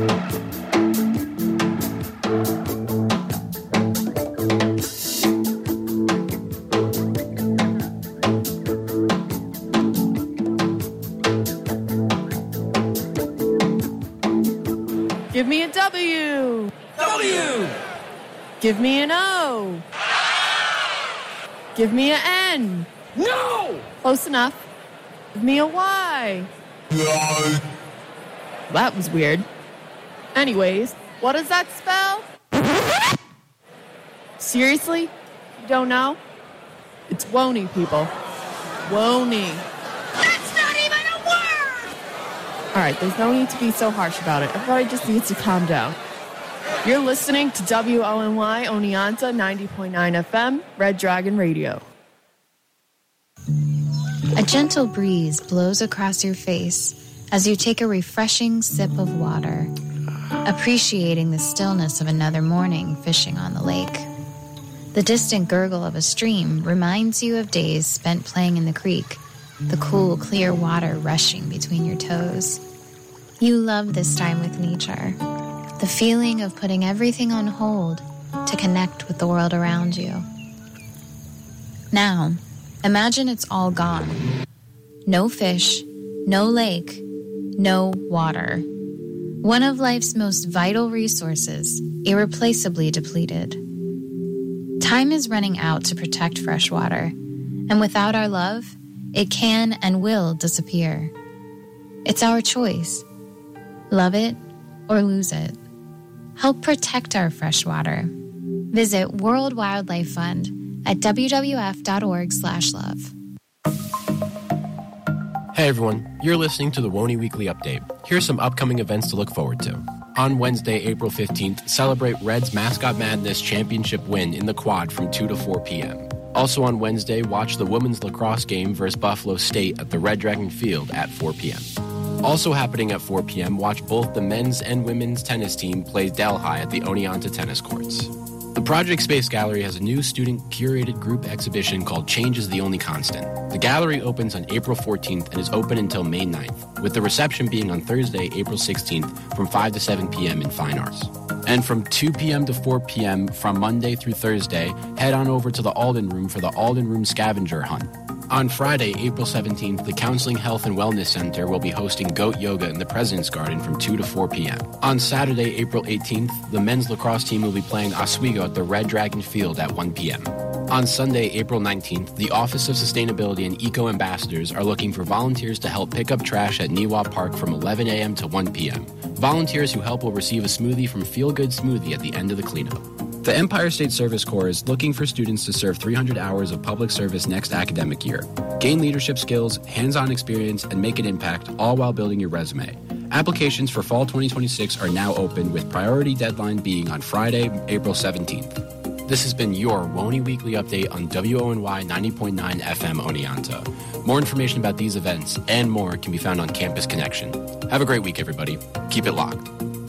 Give me a W. W. Give me an O. Give me an N. No! Close enough. Give me a Y. No. That was weird. Anyways, what does that spell? Seriously? You don't know? It's Wony, people. Wony. That's not even a word! Alright, there's no need to be so harsh about it. Everybody just needs to calm down. You're listening to WONY Oneonta 90.9 FM, Red Dragon Radio. A gentle breeze blows across your face as you take a refreshing sip of water, appreciating the stillness of another morning fishing on the lake. The distant gurgle of a stream reminds you of days spent playing in the creek, the cool, clear water rushing between your toes. You love this time with nature, the feeling of putting everything on hold to connect with the world around you. Now, imagine it's all gone. No fish, no lake, no water. One of life's most vital resources, irreplaceably depleted. Time is running out to protect fresh water, and without our love, it can and will disappear. It's our choice. Love it or lose it. Help protect our fresh water. Visit World Wildlife Fund at wwf.org/love. Hey everyone, you're listening to the Wony Weekly Update. Here's some upcoming events to look forward to. On Wednesday, April 15th, celebrate Reds Mascot Madness Championship win in the Quad from 2 to 4 p.m. Also on Wednesday, watch the women's lacrosse game versus Buffalo State at the Red Dragon Field at 4 p.m. Also happening at 4 p.m., watch both the men's and women's tennis team play Delhi at the Oneonta tennis courts. The Project Space Gallery has a new student-curated group exhibition called Change is the Only Constant. The gallery opens on April 14th and is open until May 9th, with the reception being on Thursday, April 16th from 5 to 7 p.m. in Fine Arts. And from 2 p.m. to 4 p.m. from Monday through Thursday, head on over to the Alden Room for the Alden Room Scavenger Hunt. On Friday, April 17th, the Counseling Health and Wellness Center will be hosting Goat Yoga in the President's Garden from 2 to 4 p.m. On Saturday, April 18th, the men's lacrosse team will be playing Oswego at the Red Dragon Field at 1 p.m. On Sunday, April 19th, the Office of Sustainability and Eco Ambassadors are looking for volunteers to help pick up trash at Niwa Park from 11 a.m. to 1 p.m. Volunteers who help will receive a smoothie from Feel Good Smoothie at the end of the cleanup. The Empire State Service Corps is looking for students to serve 300 hours of public service next academic year. Gain leadership skills, hands-on experience, and make an impact, all while building your resume. Applications for fall 2026 are now open, with priority deadline being on Friday, April 17th. This has been your Wony Weekly Update on WONY 90.9 FM Oneonta. More information about these events and more can be found on Campus Connection. Have a great week, everybody. Keep it locked.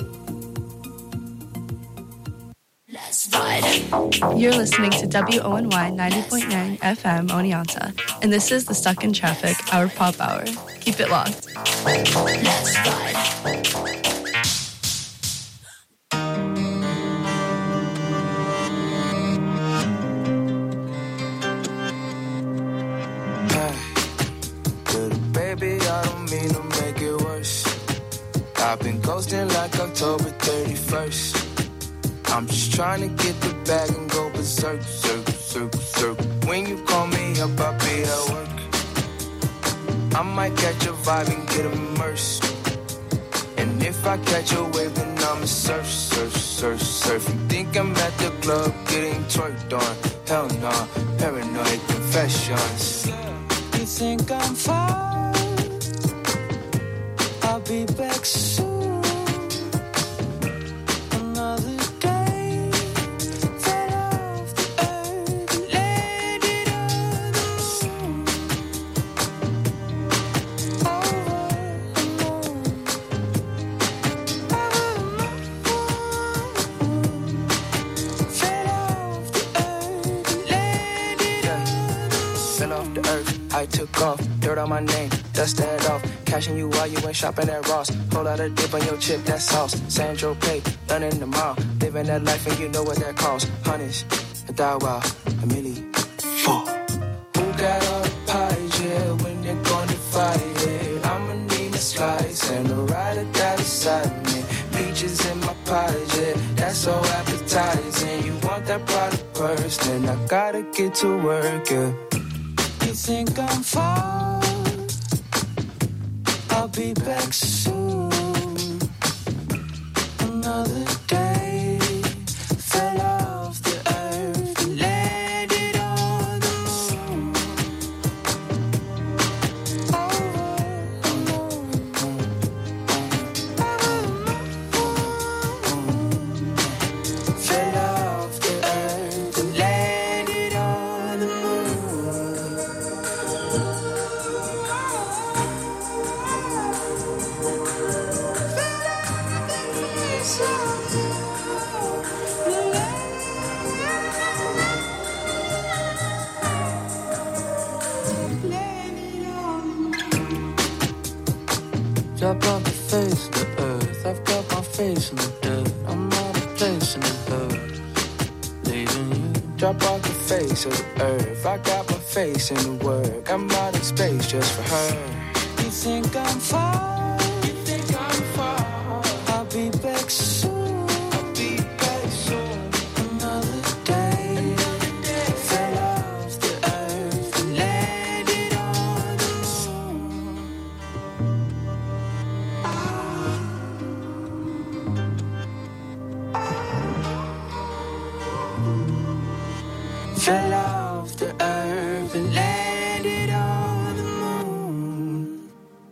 You're listening to WONY 90.9 FM Oneonta, and this is the Stuck in Traffic, our pop hour. Keep it locked. Let's ride. Little baby, I don't mean to make it worse. I've been ghosting like October 31st. I'm just trying to get the bag and go berserk, circle. When you call me up, I'll be at work. I might catch a vibe and get immersed. And if I catch a wave, then I'ma surf. You think I'm at the club getting twerked on? Hell nah, paranoid confessions. You think I'm fine? I'll be back soon. I took off, dirt on my name, dust that off. Cashing you while you ain't shopping at Ross. Pull out a dip on your chip, that's sauce. Sandro Pay, none in the mall. Living that life and you know what that costs. Hundreds, a $1,000, a million. Who got all the pies, yeah, when they're gonna fight it? I'ma need a slice and a rider that beside me. Peaches in my pies, yeah, that's so appetizing. You want that product first, then I gotta get to work, yeah. You think I'm far? I'll be back soon. Another day fell off the earth and landed on the moon. Fell off the earth and landed on the Drop off the face of the earth. I've got my face in the dirt. I'm out of place in the dirt. Leaving you. Drop off the face of the earth. I got my face in the work. I'm out in space just for her. You think I'm far? You think I'm far? I'll be back soon. I'll be back soon. Another day fell off the earth and landed on the moon. Fell off the earth and landed on the moon.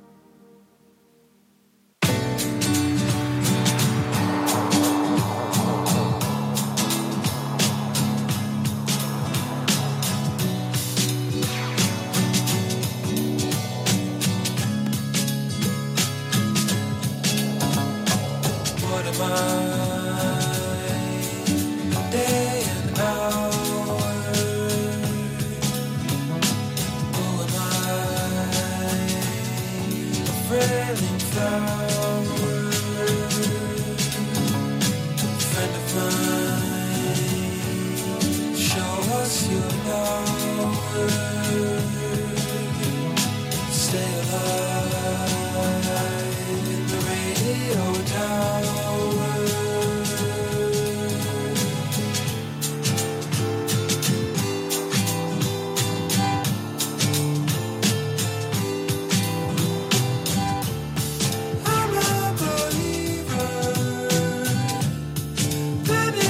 What am I? Day and hour. Who am I? A frailing flower. Friend of mine. Show us your power. Stay alive in the radio tower. I'm a believer. Baby,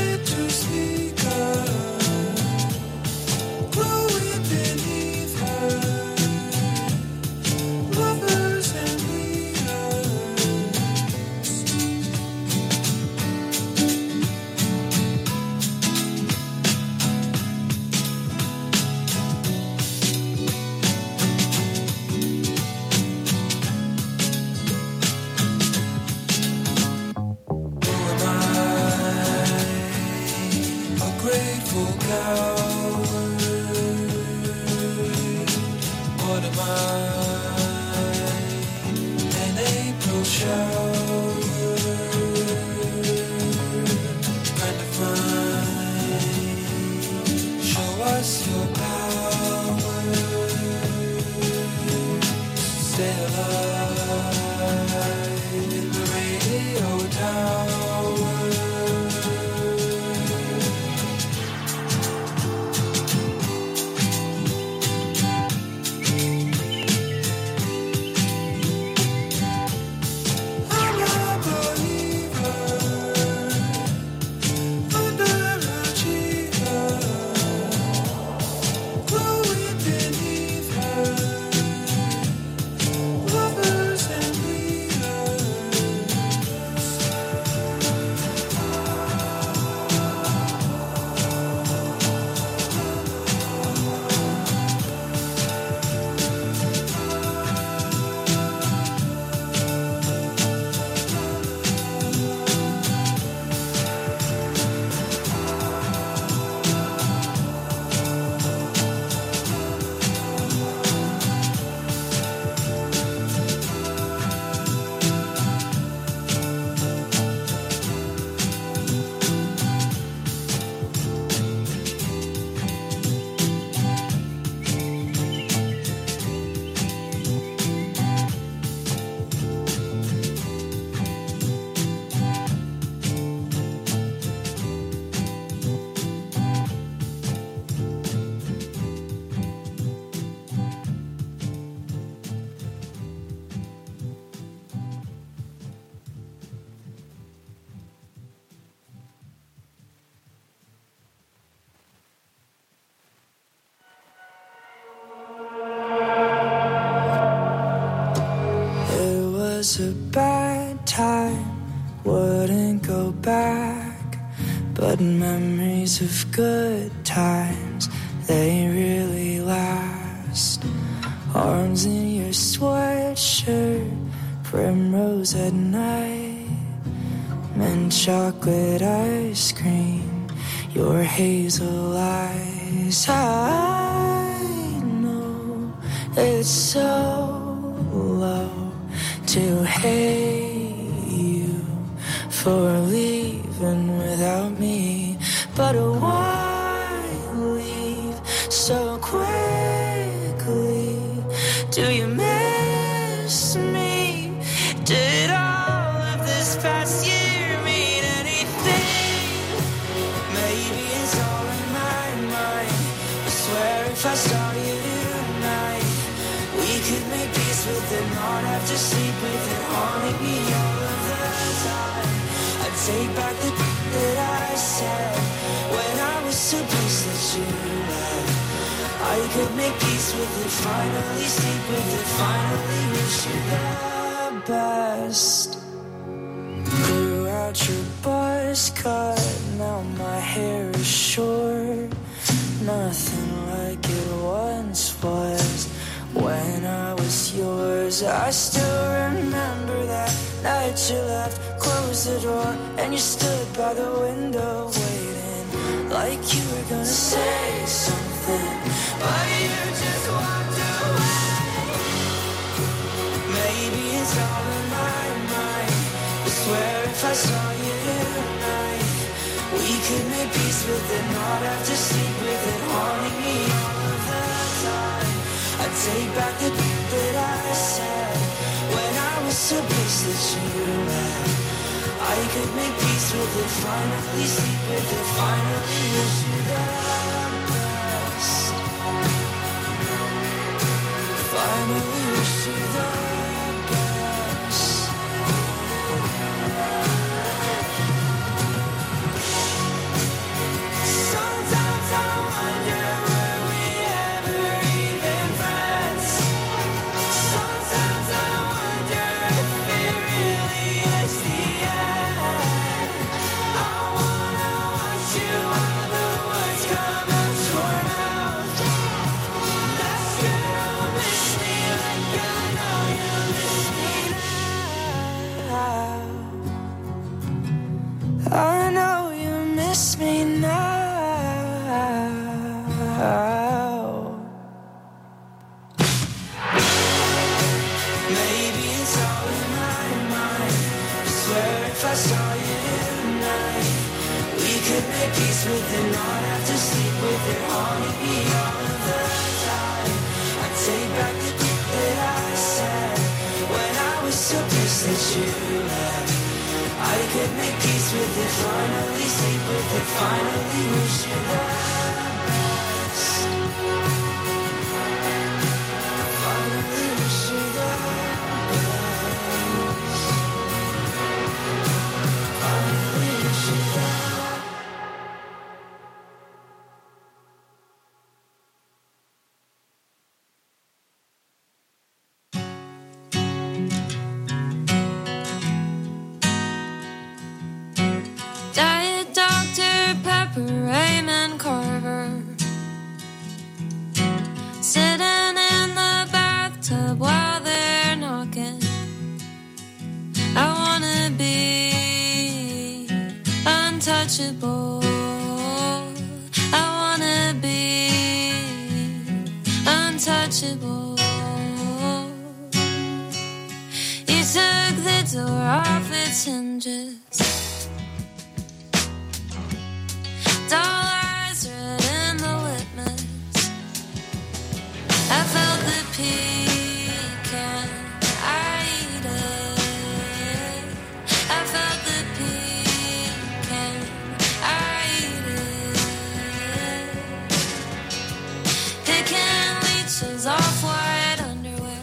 go back, but memories of good times, they really last. Arms in your sweatshirt, primrose at night, mint chocolate ice cream, your hazel eyes. I know it's so low to hate you for leaving without me, but why leave so quickly? Do you miss me? Did all of this past year mean anything? Maybe it's all in my mind. I swear if I saw you tonight, we could make peace with it, not have to sleep with it, haunting me all of the time. I'd take back the that I said when I was supposed that you left. I could make peace with it, finally sleep with it, finally wish you the best. Grew out your buzz cut, now my hair is short. Nothing like it once was when I was yours. I still remember that night you left, closed the door, and you stood by the window waiting, like you were gonna say something, but you just walked away. Maybe it's all in my mind. I swear if I saw you tonight, we could make peace with it, not have to sleep with it, haunting me all of the time. I'd take back the that I said when I was supposed that you left. I could make peace with it, finally sleep with it, finally wish you the best. Finally wish you the best. Sometimes I wonder, were we ever even friends? Sometimes I wonder if it really is the end. I wanna watch you all the words come out your mouth. That's gonna miss me like I know you miss me now. I know you miss me now. Maybe it's all in my mind. I swear if I saw you tonight, we could make peace with it, not have to sleep with it, haunting me all of the time. I'd take back the that I said when I was supposed that you left. I could make peace with it, finally sleep with it, finally wish you the best. Finally wish you the best. Finally wish you the best. Diet Dr. Pepper, Raymond Carver, sitting in the bathtub while they're knocking. I wanna be untouchable. I wanna be untouchable. He took the door off its hinges. Dull eyes red in the litmus. I felt the pecan. I eat it. I felt the pecan. I eat it. Picking leeches off white underwear.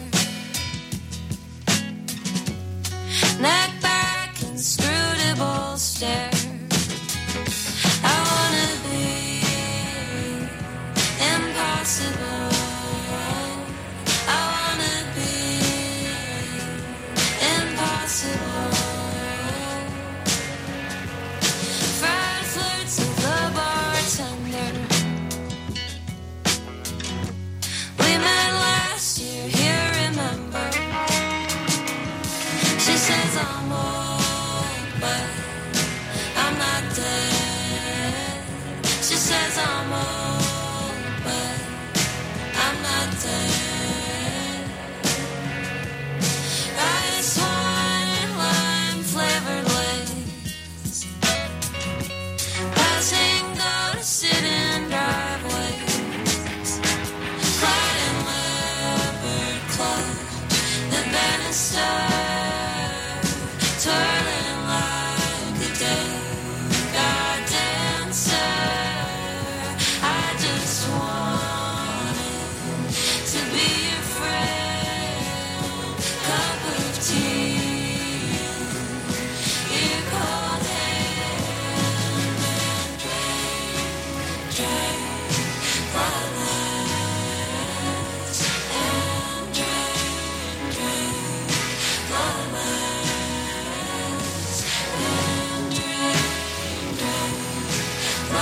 Neck back, inscrutable stare. I wanna be impossible. I wanna be impossible. dead. She says I'm old, but I'm not dead. Rice wine, lime flavored lace. Passing go to sit in driveways. Clad in leopard clothes, the banister twirling like a day-god dancer. I just wanted to be your friend. Cup of tea, your cold hand, and drink my last, and drink my last, and drink my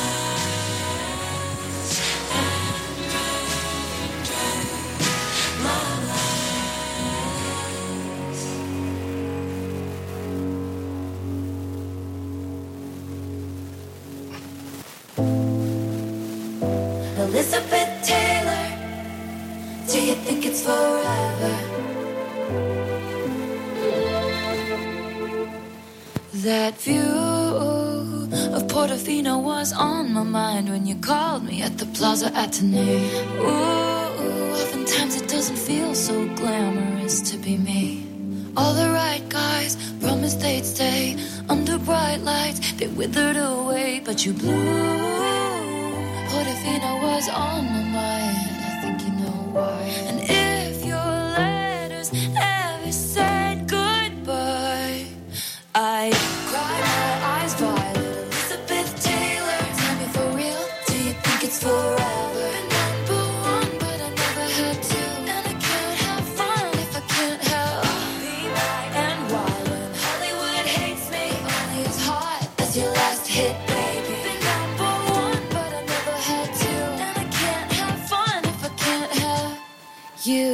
last, and drink my Elizabeth Taylor, do you think it's forever? That view of Portofino was on my mind when you called me at the Plaza Athénée. Ooh, oftentimes it doesn't feel so glamorous to be me. All the right guys promised they'd stay under bright lights. They withered away, but you blew. Portofino was on my mind. I think you know why. And if your letters ever said goodbye, I Cry my eyes violet. Elizabeth Taylor, tell me for real, do you think it's forever? number one, but I never had to. And I can't have fun if I can't help. Be my And why when Hollywood hates me, only as hot as your last hit, baby? Been number one, but I never had to. And I can't have fun if I can't have You.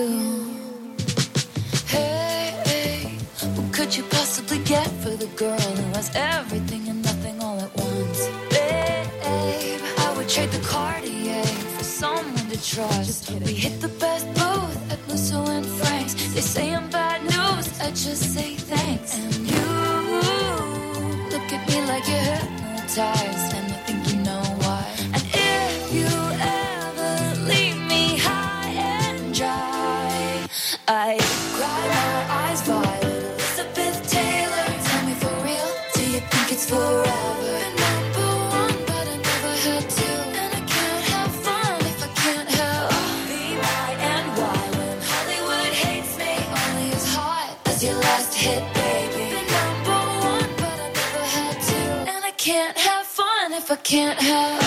Hey, what could you possibly get for the girl who has everything and nothing all at once? Babe, I would trade the Cartier for someone to trust. We hit the best booth at Musso and Frank's. They say I'm bad news, I just say thanks. And you look at me like you're hypnotized, and I think you know why. And if you ever leave me high and dry, I cry my eyes violet. Elizabeth Taylor, tell me for real, do you think it's forever? number one, but I never had to. And I can't have fun if I can't help. Be my And why when Hollywood hates me, only as hot as your last hit, baby? Been number one, but I never had to. And I can't have fun if I can't have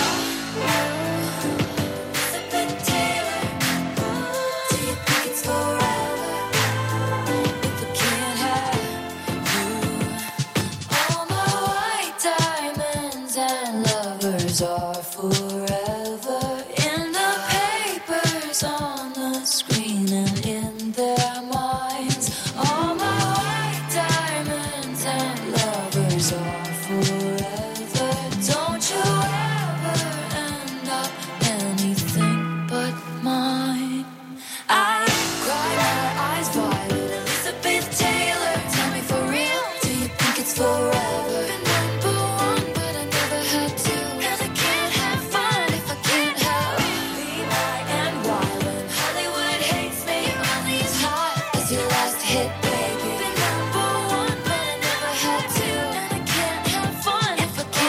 Elizabeth Taylor, do you think it's forever? If I can't have you, All my white diamonds and lovers are forever in the papers, on the screen, and in their minds. All my white diamonds and lovers are forever. Don't you ever end up anything but mine. I cry my eyes violet. Elizabeth Taylor, tell me for real, do you think it's forever? Been number one, but I never had to. And I can't have fun if I can't help. Be my And why when Hollywood hates me, only as hot as your last hit, baby? Been number one, but I never had to. And I can't have fun if I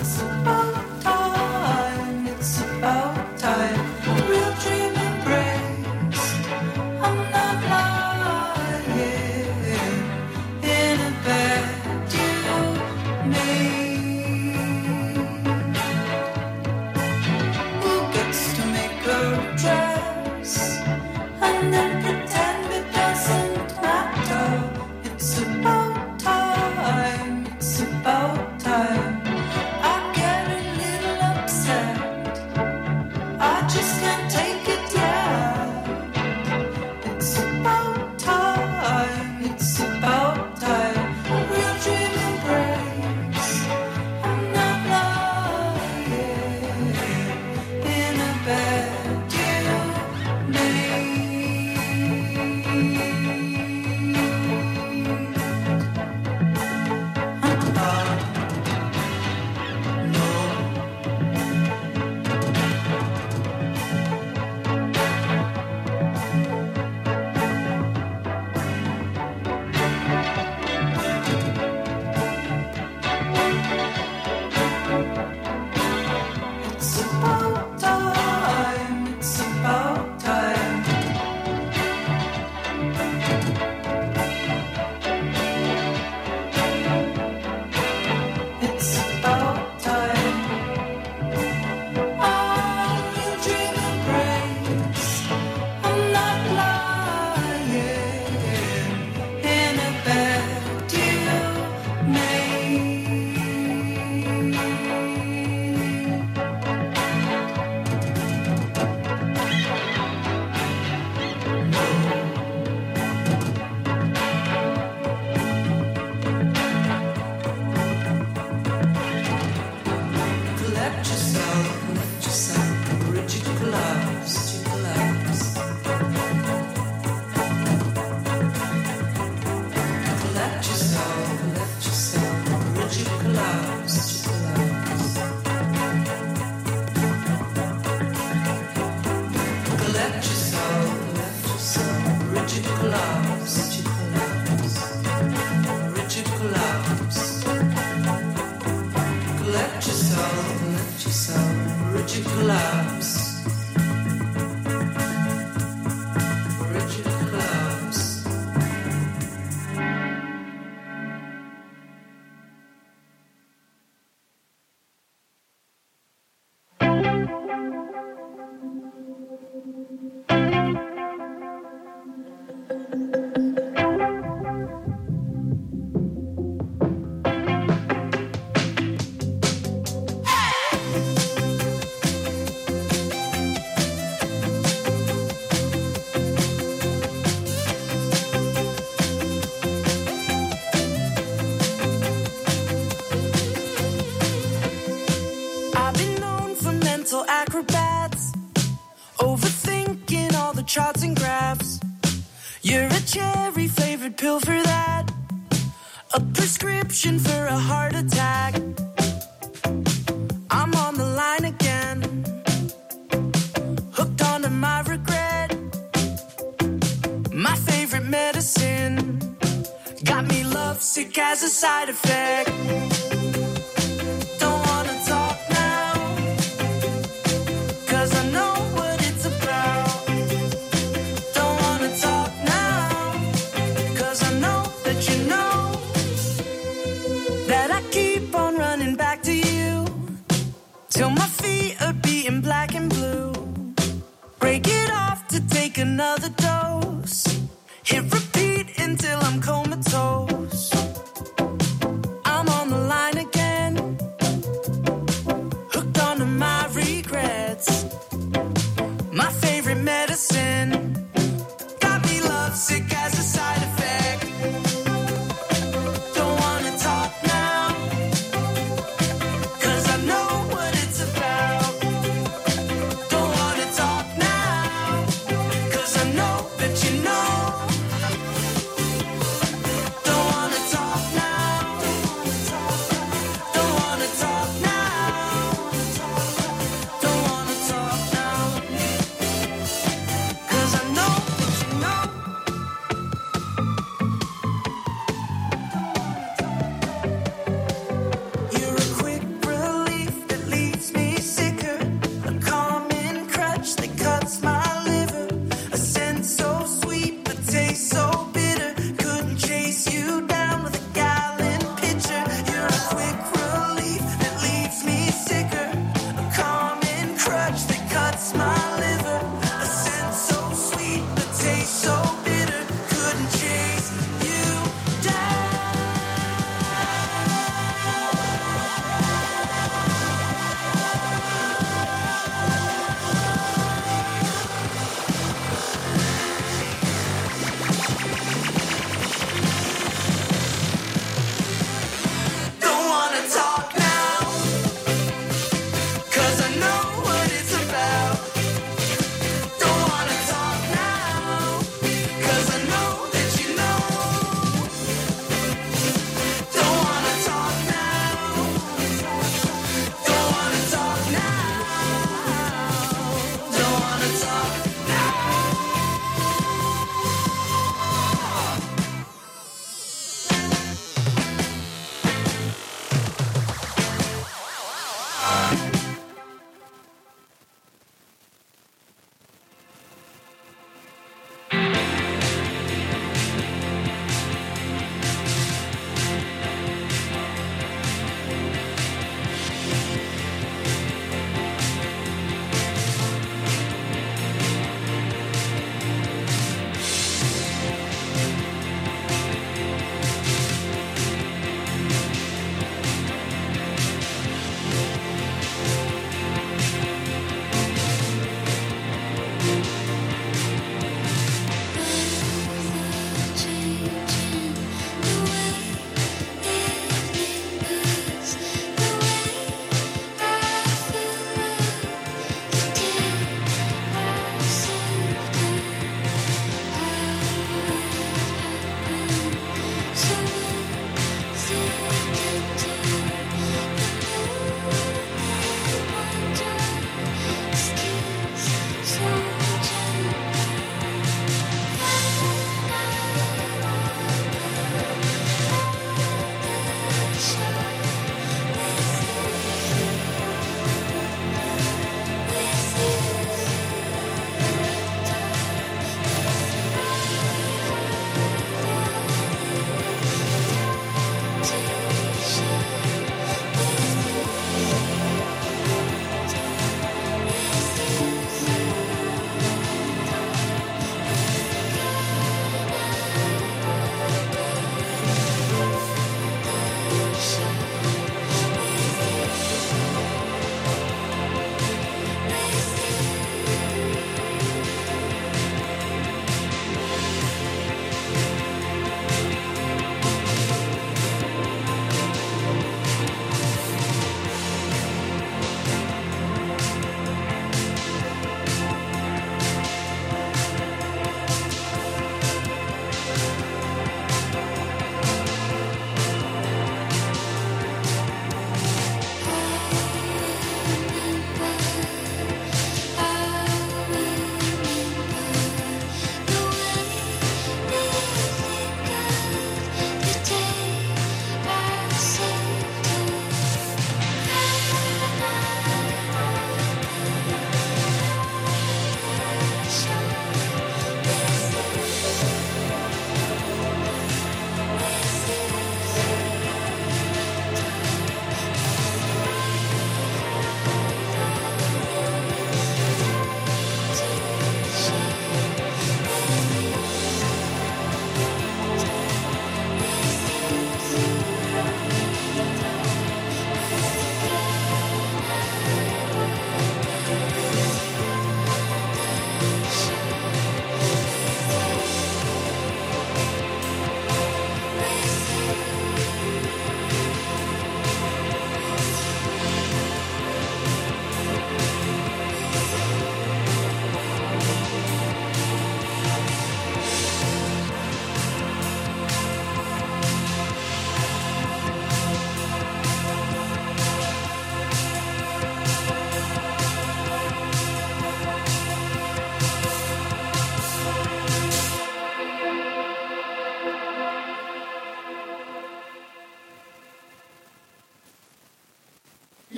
It's about time, it's about time. Real dream embrace. I'm not lying in a bed you made. Who gets to make her dress and then pretend it doesn't matter? It's about time, it's about time. I get a little upset, I just can't take it yet. It's about time, it's about time. A real dream embrace. I'm not lying in a bed you made. It's about time, it's about time. It's about time. I will dream embrace. I'm not lying in a bed you made. Collect yourself, rigid collapse, Collect yourself, rigid collapse, Collect yourself, rigid collapse, rigid collapse. Collect yourself, rigid collapse, rigid collapse. I've been known for mental acrobats, overthinking all the charts and graphs. You're a cherry flavored pill for that, a prescription for a heart attack. I'm on the line again, hooked onto my regret. My favorite medicine got me lovesick as a side effect. Don't wanna talk now, 'cause I know what it's about. Don't wanna talk now, 'cause I know that you know that I keep on running back to you till my feet are beating black and blue. Break it off to take another dose, hit repeat until I'm comatose. I'm on the line again, hooked onto my regrets. My favorite medicine got me lovesick as a side effect. Don't wanna talk now, 'cause I know what it's about. Don't wanna talk now, 'cause I know that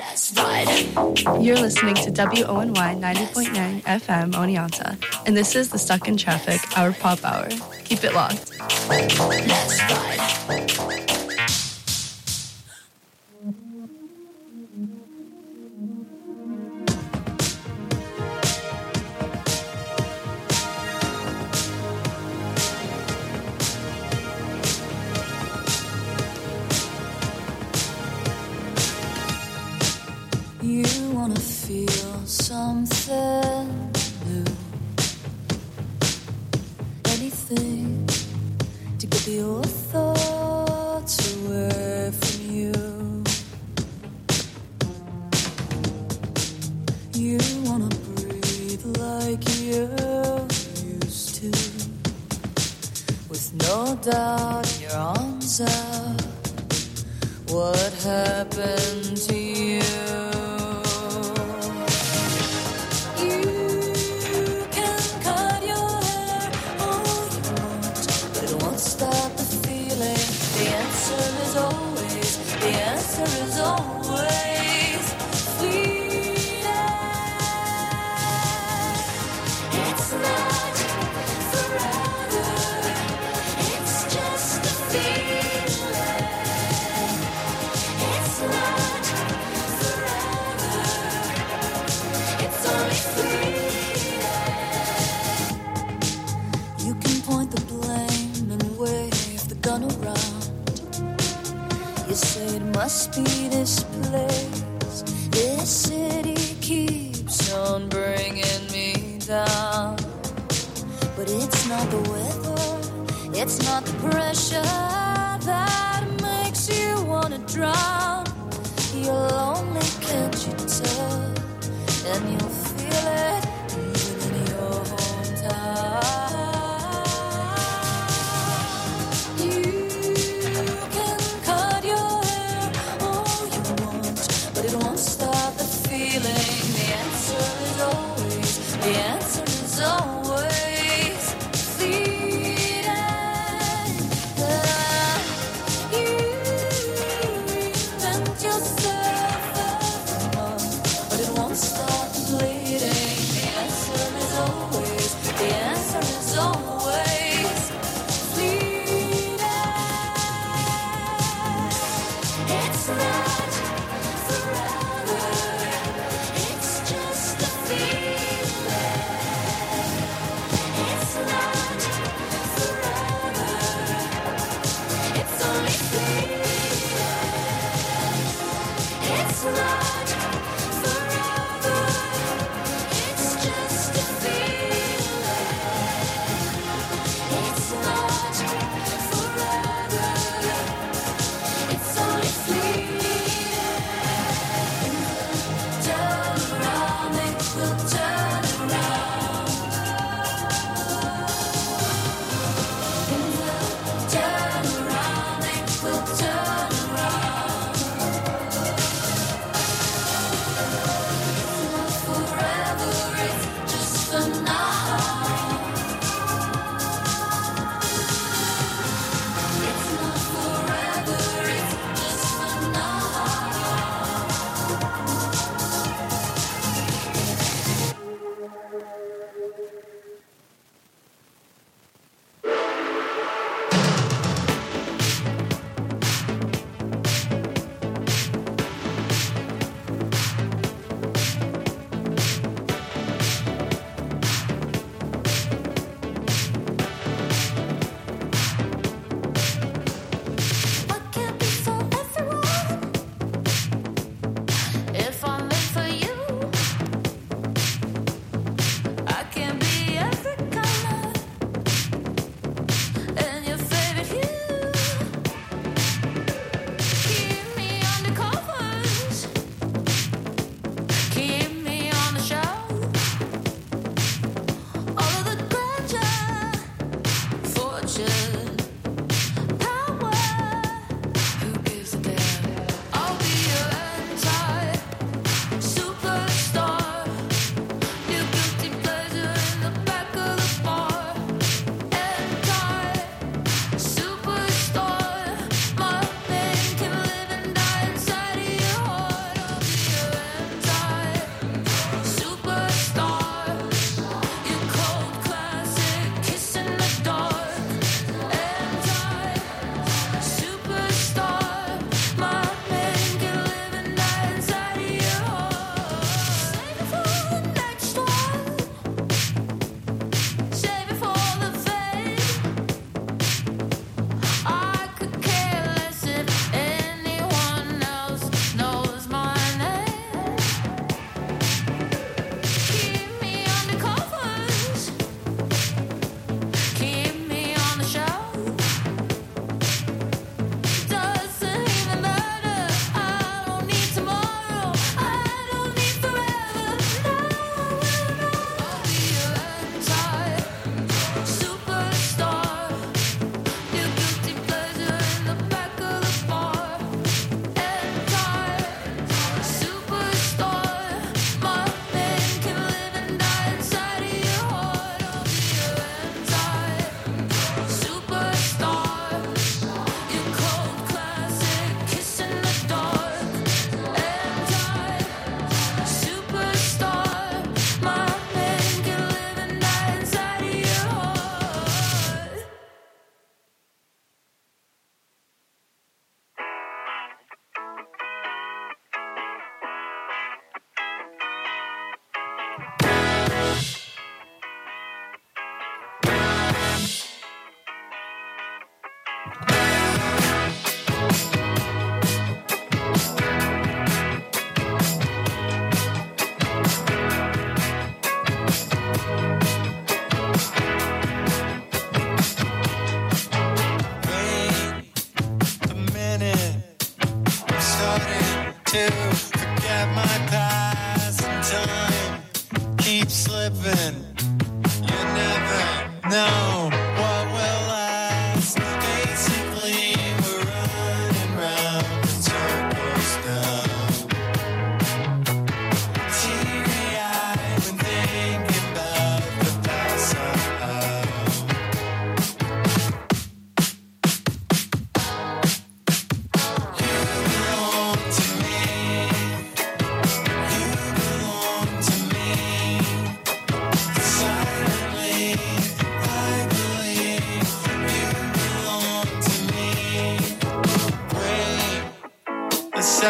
let's ride. You're listening to WONY 90.9 FM Oneonta, and this is the Stuck in Traffic, our pop hour. Keep it locked. Let's ride. You wanna feel something new, anything to get your thoughts away from you. You wanna breathe like you used to, with no doubt in your arms out. What happened to you? Is always fleeting. It's not forever. It's just a feeling. It's not forever. It's only fleeting. You can point the blame and wave the gun around. You say it must be this place. This city keeps on bringing me down. But it's not the weather, it's not the pressure that makes you wanna drown. You're lonely, can't you tell? And you'll feel it even in your hometown.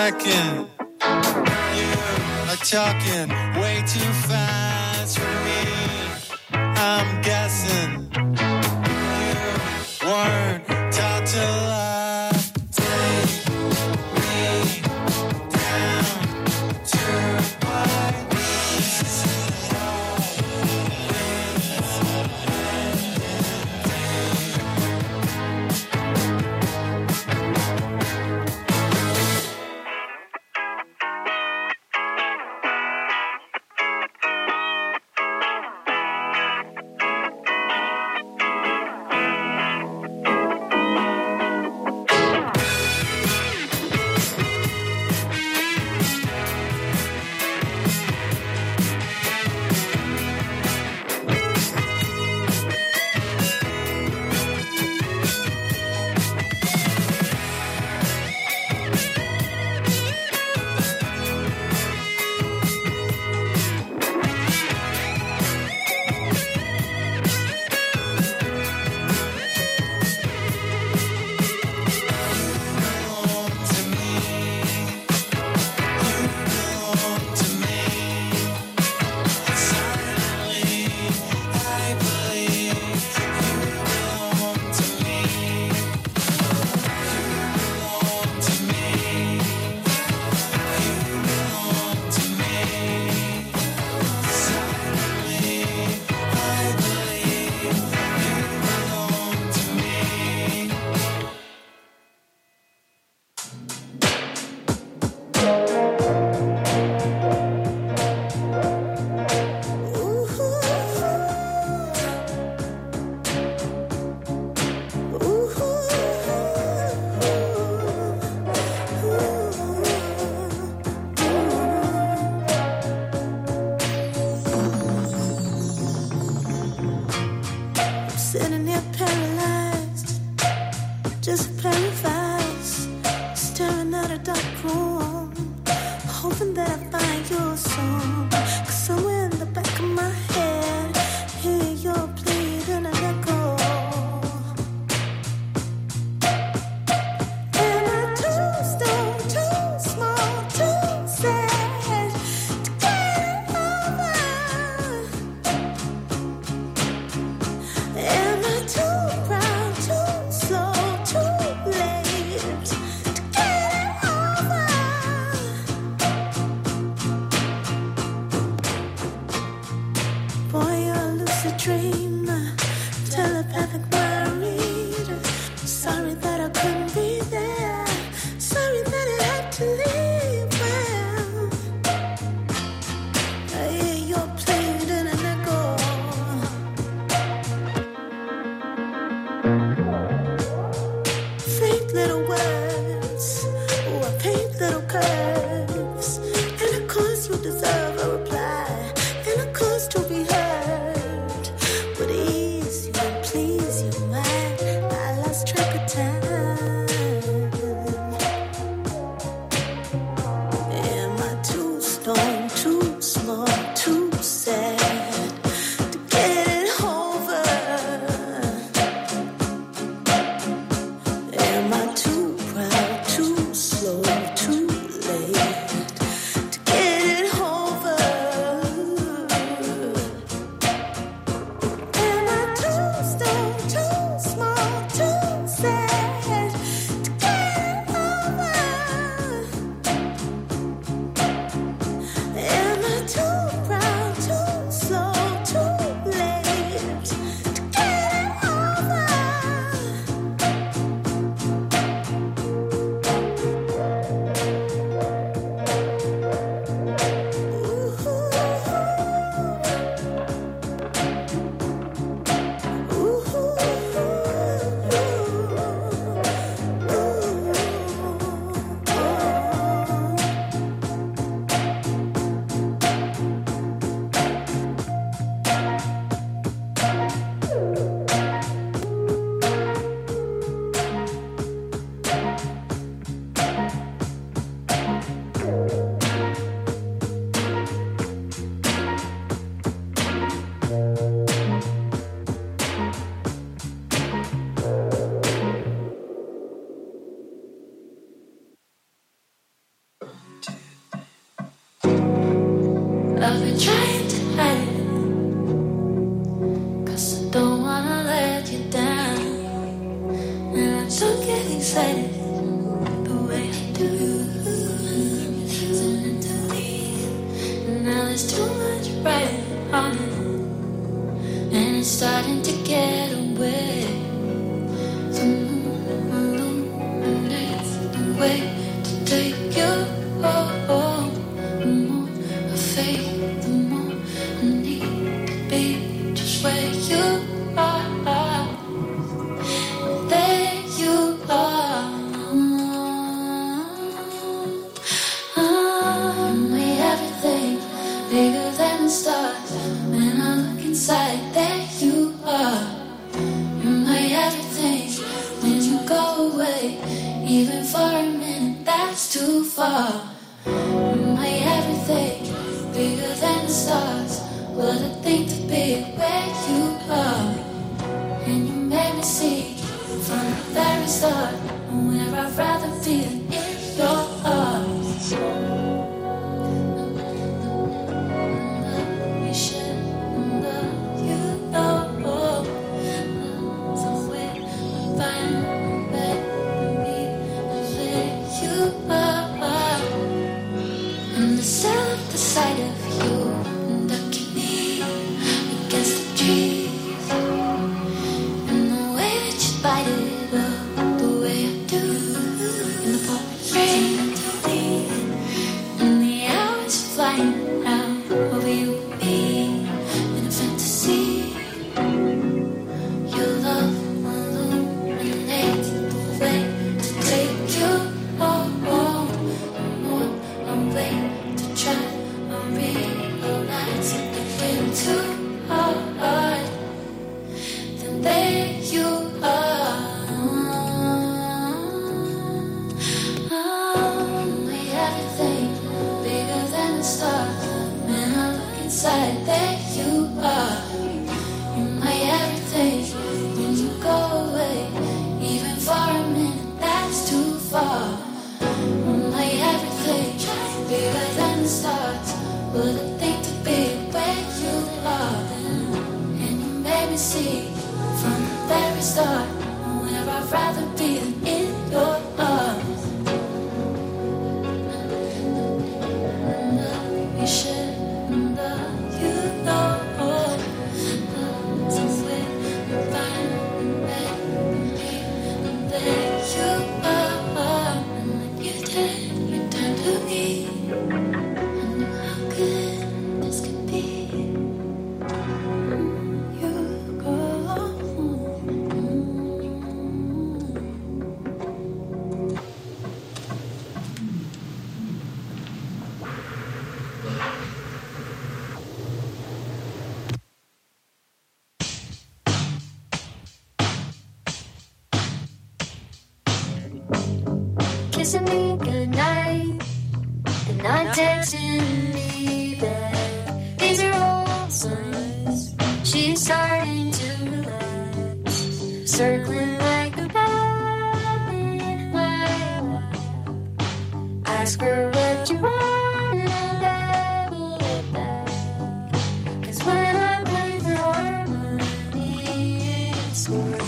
reckon you are talking way too fast for me. I'm guessing you weren't taught to lie. Take me down to my knees. Sitting here paralyzed, just playing fast, staring at a dark room, hoping that I find your song. 'Cause somewhere in the back of my head, hear your plead and an echo. Am I too stoned, too small, too sad to get over? Am I too proud, too slow, too late to get it over? I've been trying to hide it, 'cause I don't wanna let you down. And I don't get excited the way I do. Listening to me, and now there's too much writing on it, and it's starting to get away. The moon illuminates the way to take you home. The more I fade, the more I need to be just where you are. There you are. I'm everything, bigger than the stars. When I look inside, there you are. You're my everything. When you go away, even for a minute, that's too far. You're my everything, bigger than the stars. What a thing to be where you are. And you made me see from the very start where I'd rather be than in your arms. You should know, you know, somewhere find me where you are. And the sound, the sight of you, and I can hear against the trees. And the way that you bite it up, the way I do, in the pouring rain, and the hours flying out over you and me in a fantasy. Your love illuminates the way to take you home. More I wait to try, I realize that we're too hard. Then there you are. My everything, bigger than the stars. When I look inside, there you are. You're my everything. When you go away, even for a minute, that's too far. My everything, bigger than the stars. What a thing to be where you are. And you made me see from the very start where I'd rather be than in your arms. You should know, you know, somewhere find me, and there you are. And when you turn to me, I know how good this could be. You go kissing me goodnight, and not texting me back. These are all signs she's starting to relax, circling like a bat in my lap. Ask her what you want, and I will get back. 'Cause when I play for harmony, it's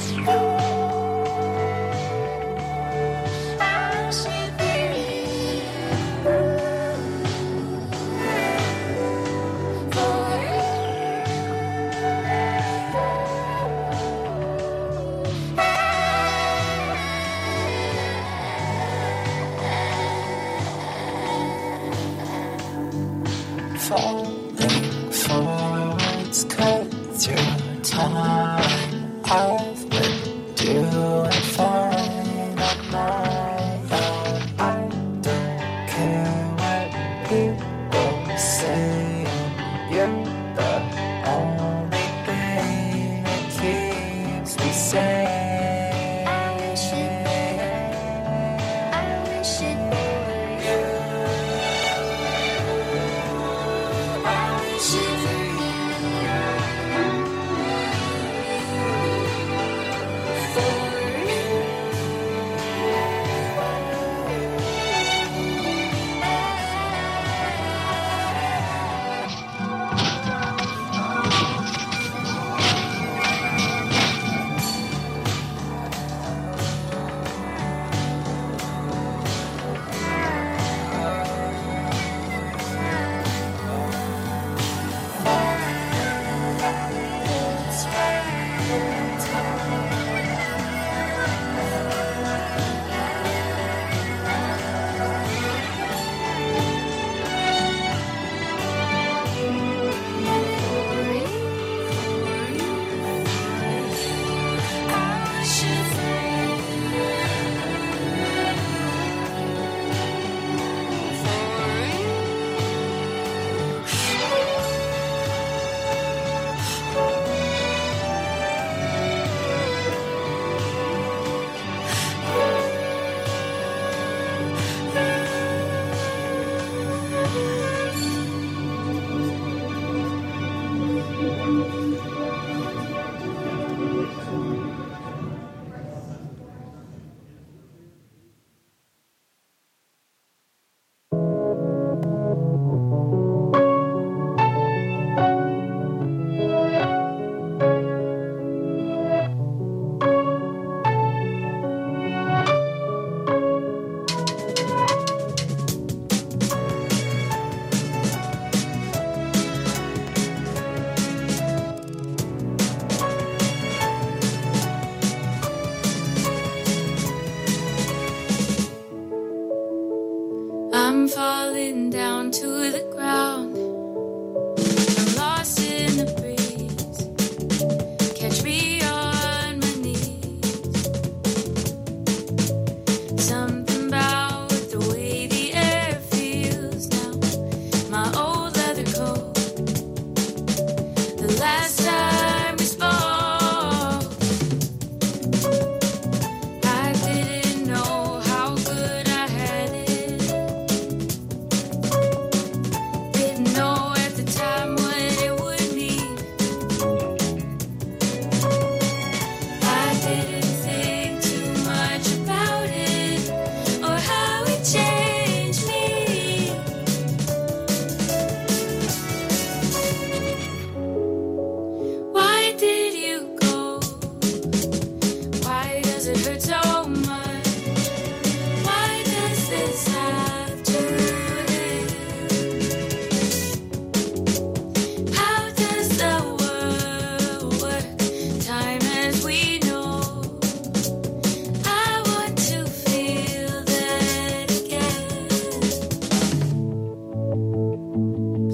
falling forwards cut through time. I've been doing fine on my own. I don't care what people say. You're the only thing that keeps me sane. for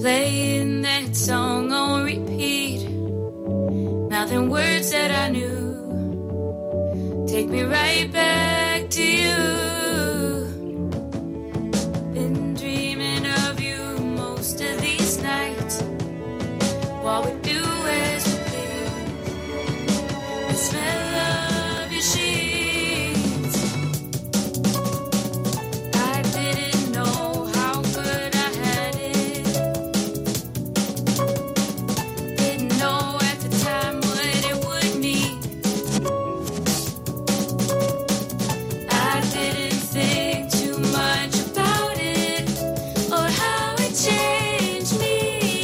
playing that song on repeat. Mouthing words that I knew. Take me right back to you. Been dreaming of you most of these nights. What we do is repeat. The smell of your sheets. I didn't know how good I had it. Didn't know at the time what it would mean. I didn't think too much about it or how it changed me.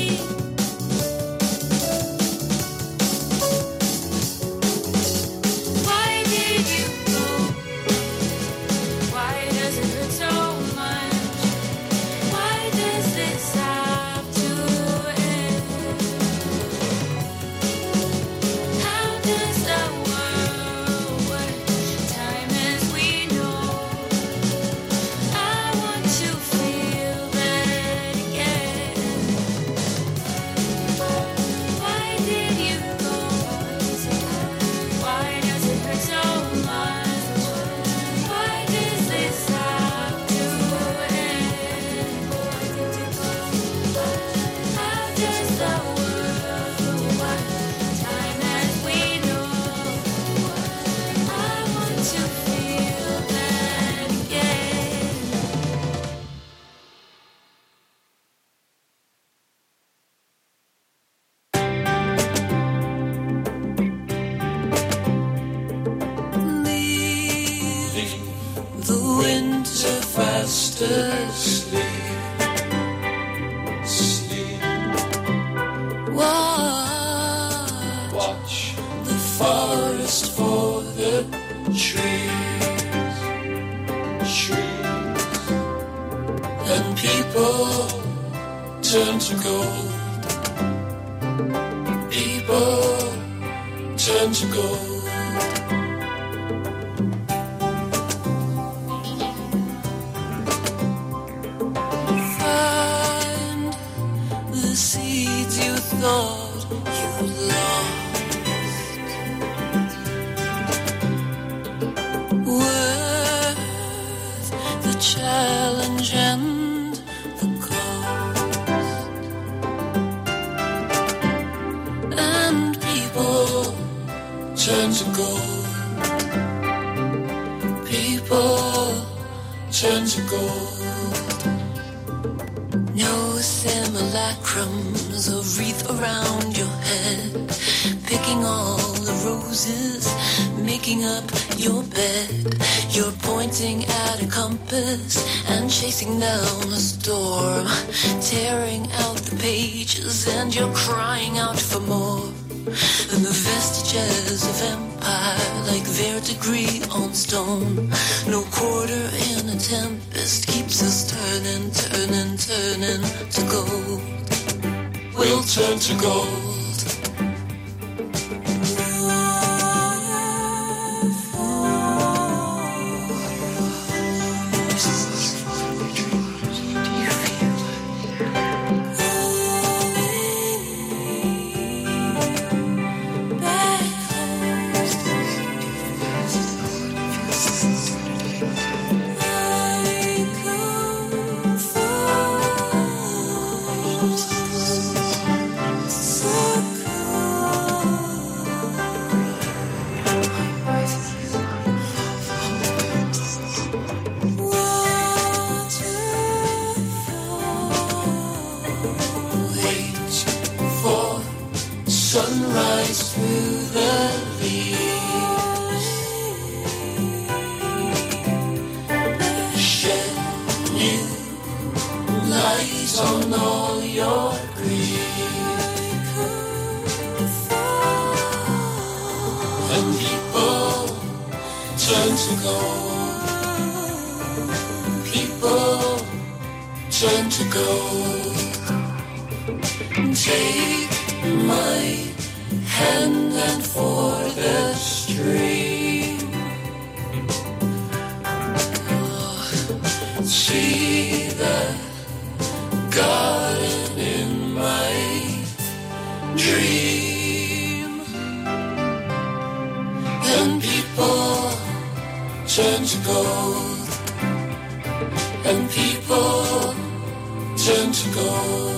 Why did you go? Why does it hurt so much? Why does this have to end? How does the world work? Time as we know. I want to feel that again. Why did you go? Why does it hurt so much? Why does this have to end? How does the world work? Time as we know. I want to feel that again. Leave the winter faster. Sleep, sleep. Watch the forest for the trees, trees. And people turn to gold. People turn to gold. Find the seeds you thought you lost. Worth the challenge and the cost. And people turn to gold. People turn to gold. No simulacrums, a wreath around your head. Picking all the roses, making up your bed. You're pointing at a compass and chasing down a storm. Tearing out the pages and you're crying out for more. And the vestiges of empire like verdigris on stone. No quarter in a tempest keeps us turning, turning, turning to gold. We'll turn to gold. Wait for sunrise through the leaves. Shed new light on all your grief. And people turn to gold. People turn to gold. Take my hand and for the stream. See the garden in dream. And people turn to gold. And people turn to gold.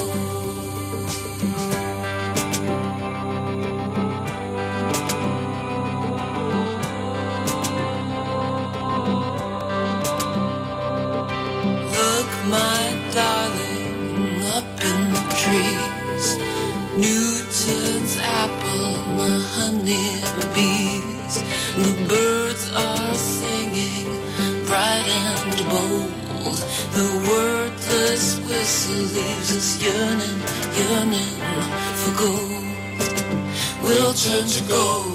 My darling, up in the trees, Newton's apple, my honeybees. The birds are singing bright and bold. The wordless whistle leaves us yearning, yearning for gold. We'll turn to gold.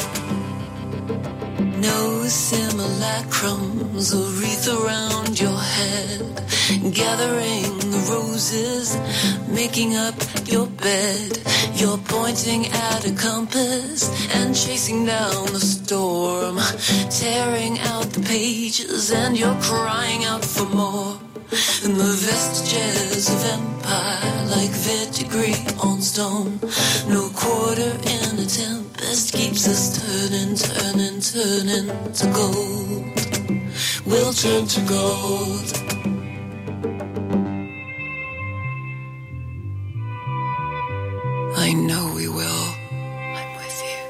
No simulacrums or wreath around your head, gathering the roses, making up your bed. You're pointing at a compass and chasing down the storm, tearing out the pages, and you're crying out for more. And the vestiges of empire, like verdigris on stone. No quarter in a tempest keeps us turning, turning, turning to gold. We'll turn to gold. I know we will. I'm with you.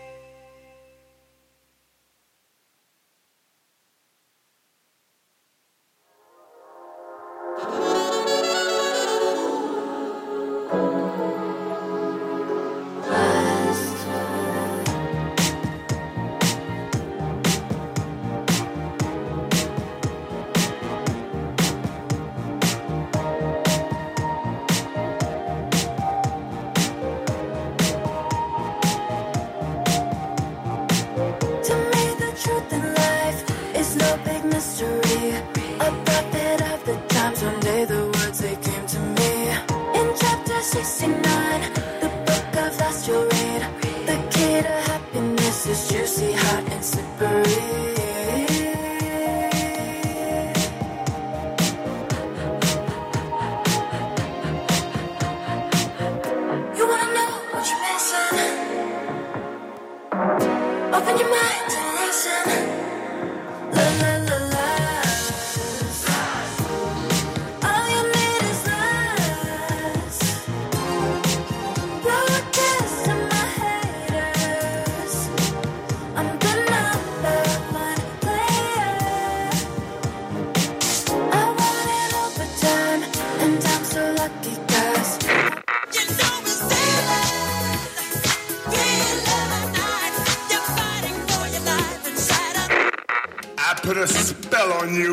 Put a spell on you.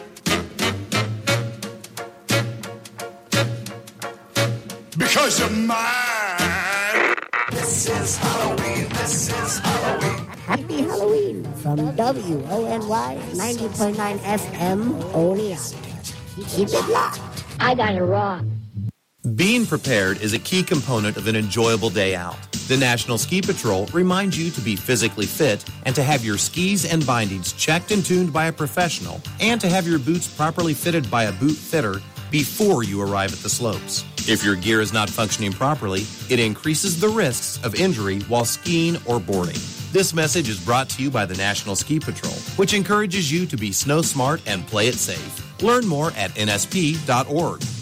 Because you're mine. This is Halloween. This is Halloween. Happy Halloween from WONY 90.9 FM Oneonta. Keep it locked. I got it wrong. Being prepared is a key component of an enjoyable day out. The National Ski Patrol reminds you to be physically fit and to have your skis and bindings checked and tuned by a professional and to have your boots properly fitted by a boot fitter before you arrive at the slopes. If your gear is not functioning properly, it increases the risks of injury while skiing or boarding. This message is brought to you by the National Ski Patrol, which encourages you to be snow smart and play it safe. Learn more at nsp.org.